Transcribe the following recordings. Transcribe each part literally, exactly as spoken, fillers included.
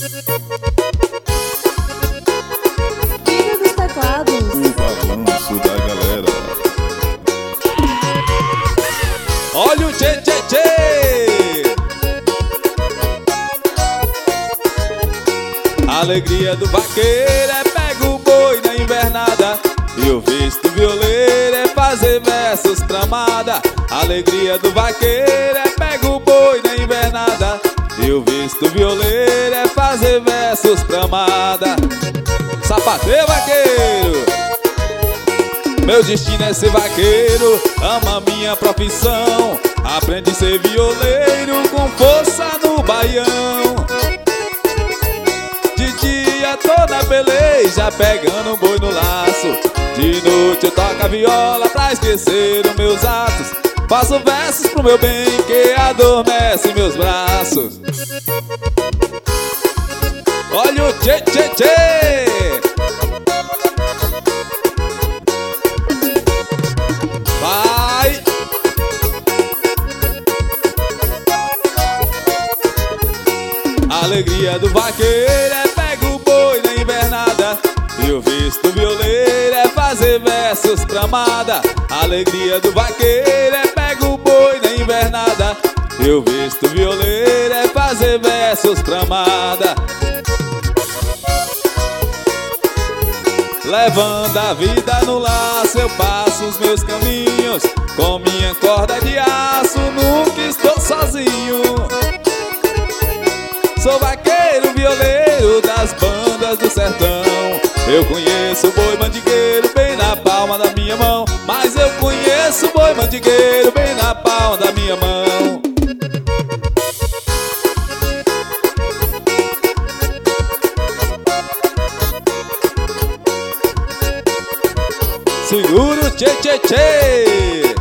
Filho dos teclados. O balanço da galera. Olha o tchê tchê tchê. A alegria do vaqueiro é pega o boi na invernada, e o visto violeiro é fazer versos pra amada. A alegria do vaqueiro é pega o boi na invernada, e o visto violeiro é fazer versos pra amada. Sapateio vaqueiro, meu destino é ser vaqueiro. Ama minha profissão, aprende a ser violeiro com força no baião. De dia tô na peleja, pegando um boi no laço. De noite eu toco a viola pra esquecer os meus atos. Faço versos pro meu bem que adormece meus braços. Olha o tchê tchê tchê. Vai! A alegria do vaqueiro é pega o boi na invernada, e o visto violeiro é fazer versos pra amada. A alegria do vaqueiro é pega o boi na invernada, e o visto violeiro é fazer versos pra amada. Levando a vida no laço, eu passo os meus caminhos. Com minha corda de aço, nunca estou sozinho. Sou vaqueiro violeiro das bandas do sertão. Eu conheço o boi mandigueiro bem na palma da minha mão. Mas eu conheço o boi mandigueiro bem na palma da minha mão. Segura o tchê tchê tchê.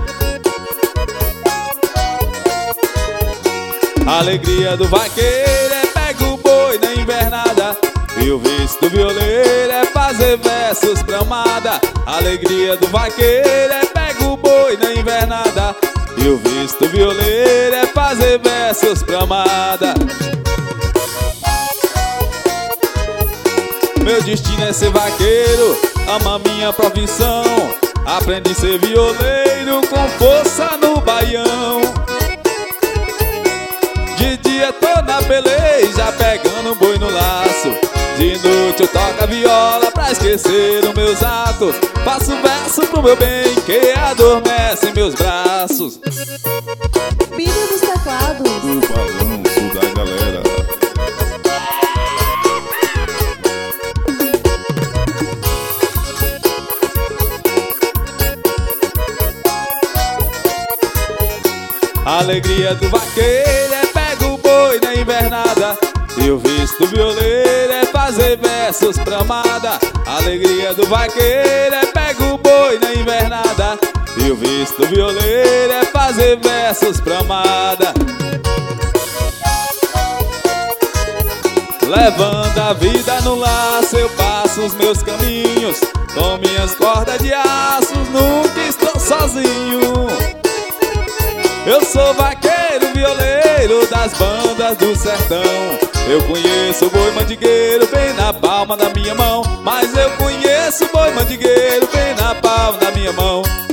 A alegria do vaqueiro é pega o boi na invernada, e o visto violeiro é fazer versos pra amada. A alegria do vaqueiro é pega o boi na invernada, e o visto violeiro é fazer versos pra amada. Meu destino é ser vaqueiro, ama minha profissão. Aprendi a ser violeiro com força no baião. De dia tô na peleja, pegando um boi no laço. De noite eu toco a viola pra esquecer os meus atos. Faço verso pro meu bem que adormece em meus braços. Filho dos teclados. O balanço da galera. A alegria do vaqueiro é pega o boi na invernada, e o visto violeiro é fazer versos pra amada. A alegria do vaqueiro é pega o boi na invernada, e o visto violeiro é fazer versos pra amada. Levando a vida no laço, eu passo os meus caminhos. Com minhas cordas de aço, nunca estou sozinho. Eu sou vaqueiro violeiro das bandas do sertão. Eu conheço o boi mandigueiro bem na palma da minha mão. Mas eu conheço o boi mandigueiro bem na palma da minha mão.